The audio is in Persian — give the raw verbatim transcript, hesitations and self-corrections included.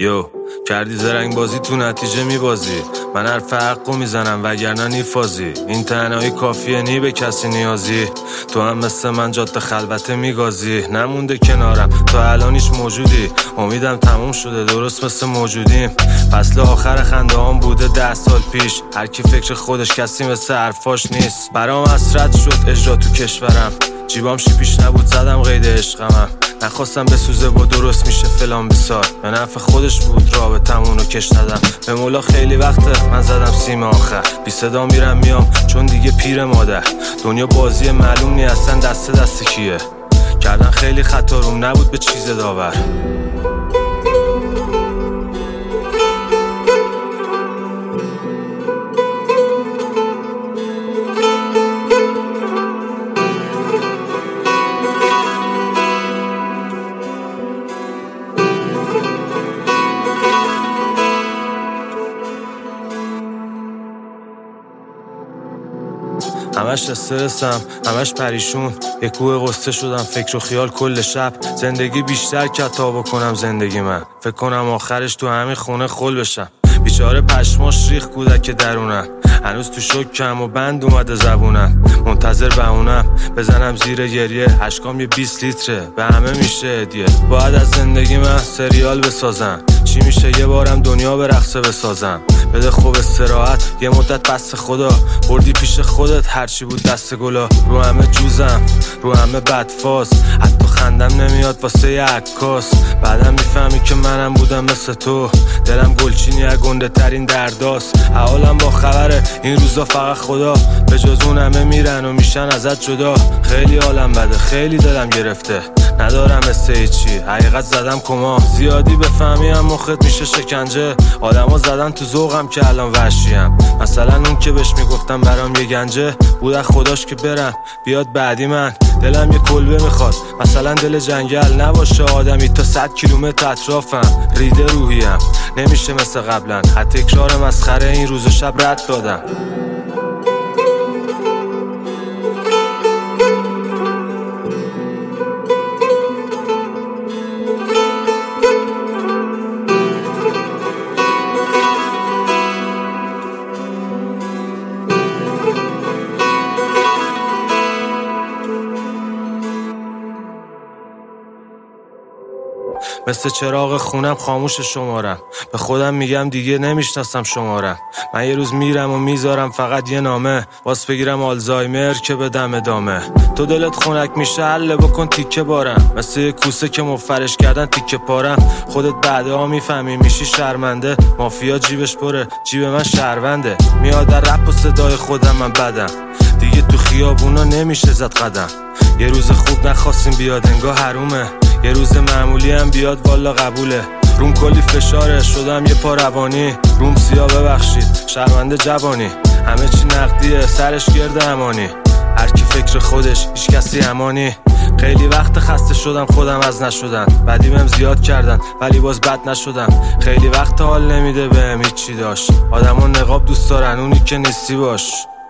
یو کردی زرنگ بازی تو نتیجه میبازی، من حرف حقو میزنم وگرنه نیفازی. این تنهایی کافیه نی به کسی نیازی، تو هم مثل من جاده خلوته میگازی. نمونده کنارم تا الانیش موجودی، امیدم تموم شده درست مثل موجودیم. فصل آخر خنده هم بوده ده سال پیش، هر کی فکر خودش کسی مثل حرفاش نیست. برام حسرت شد اجرا تو کشورم، جیبام شیپیش نبود زدم قید عشقمم. نخواستم بسوزه با درست میشه فلان بسار، به نفع خودش بود رابطمونو کش ندم. به مولا خیلی وقته من زدم سیم آخر، بی صدا میرم میام چون دیگه پیر مادر. دنیا بازی معلوم نی اصلا دست دست کیه، کردن خیلی خطا روم نبود به چیز داور. همش استرسم همش پریشون، یه کوه قصه شدم فکر و خیال کل شب. زندگی بیشتر کتا بکنم زندگی من، فکر کنم آخرش تو همین خونه خل بشم. بیچاره پشماش ریخ کودک درونم، هنوز تو شکم و بند اومده زبونم. منتظر بهونم بزنم زیر گریه، اشکام یه بیست لیتره به همه میشه هدیه. باید از زندگی من سریال بسازم، چی میشه یه بارم دنیا به رقصه بسازم. بده خوب استراحت یه مدت بس خدا، بردی پیش خودت هرچی بود دست گلا. رو همه جوزم رو همه بدفاز، حتی خندم نمیاد واسه یه عکاس. بعدم میفهمی که منم بودم مثل تو، دلم گلچینی از گنده ترین درداست. حالم با خبره این روزا فقط خدا، به جز اون همه میرن و میشن ازت جدا. خیلی حالم بده خیلی دلم گرفته، ندارم مثل هیچی حقیقت زدم کما. زیادی بفهمیم مخت میشه شکنجه، آدما زدن تو ذوقم که الان وحشیم. مثلا اون که بهش میگفتم برام یه گنجه بود، از خداش که برم بیاد بعدی من. دلم یه کلبه میخواد مثلا دل جنگل، نباشه آدمی تا صد کیلومتر اطرافم. ریده روحیم نمیشه مثل قبلا، حتی تکرار مسخره این روز و شب رد دادم. مثل چراغ خونم خاموش شمارم، به خودم میگم دیگه نمیشناسم شمارم. من یه روز میرم و میذارم فقط یه نامه، باز بگیرم آلزایمر که بدم ادامه. تو دلت خنک میشه حله بکن تیکه بارم، مثل یه کوسه که مفرش کردن تیکه پارم. خودت بعدها میفهمی میشی شرمنده، مافیا جیبش پره جیب من شهرونده. میاد در رپ و صدای خودم من بدم، دیگه تو خیابونا نمیشه زد قدم. یه روز خوب نخواستیم بیاد انگاه حرومه، یه روز معمولی هم بیاد والا قبوله. روم کلی فشاره شدم یه پا روانی، روم سیاه ببخشید شرمنده جوانی. همه چی نقدیه سرش گرد امانی، هر کی فکر خودش هیچ کسی امانی. خیلی وقت خسته شدم خودم از نشدن، بعدی بهم زیاد کردن ولی باز بد نشدم. خیلی وقت حال نمیده بهم هیچی داشت، آدما نقاب دوست دارن اونی که نیستی باش.